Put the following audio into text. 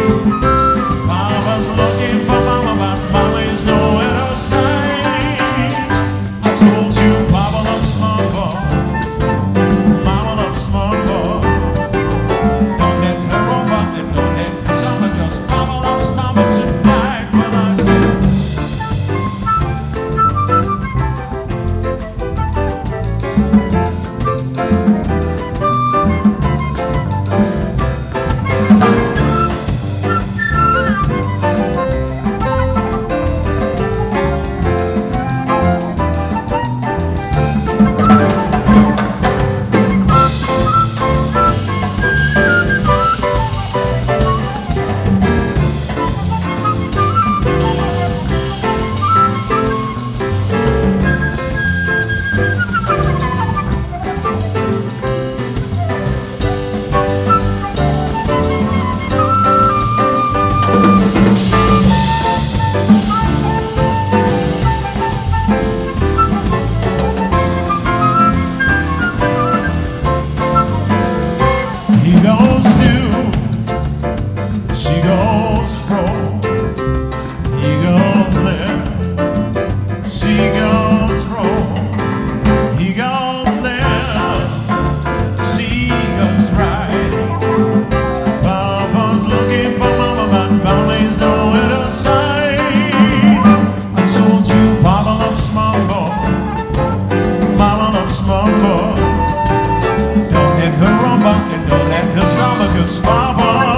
Papa's looking for Mama, but Mama is nowhere to sight. I told you Papa loves small boy, Mama loves small boy. Don't let her over and don't let her summer, 'cause Papa loves Mama tonight. When I say he goes to, she goes fro, he goes left, she goes fro, he goes left, she goes right. Papa's looking for Mama, but Mama's nowhere to sight. I told you Papa loves small boy, Mama loves small boy. Don't let her run back and don't let her summer, 'cause Papa